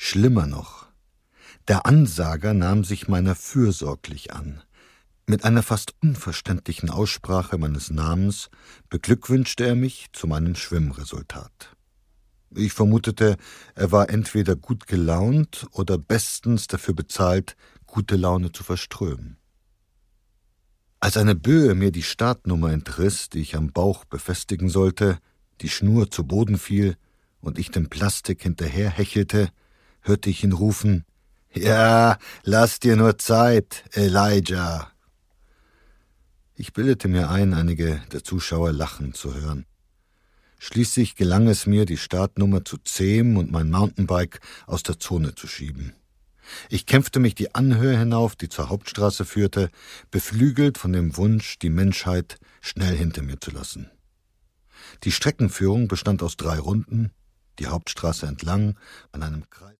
Schlimmer noch, der Ansager nahm sich meiner fürsorglich an. Mit einer fast unverständlichen Aussprache meines Namens beglückwünschte er mich zu meinem Schwimmresultat. Ich vermutete, er war entweder gut gelaunt oder bestens dafür bezahlt, gute Laune zu verströmen. Als eine Böe mir die Startnummer entriss, die ich am Bauch befestigen sollte, die Schnur zu Boden fiel und ich dem Plastik hinterher hechelte, hörte ich ihn rufen: »Ja, lass dir nur Zeit, Elijah!« Ich bildete mir ein, einige der Zuschauer lachen zu hören. Schließlich gelang es mir, die Startnummer zu zähmen und mein Mountainbike aus der Zone zu schieben. Ich kämpfte mich die Anhöhe hinauf, die zur Hauptstraße führte, beflügelt von dem Wunsch, die Menschheit schnell hinter mir zu lassen. Die Streckenführung bestand aus 3 Runden, die Hauptstraße entlang, an einem Kreis.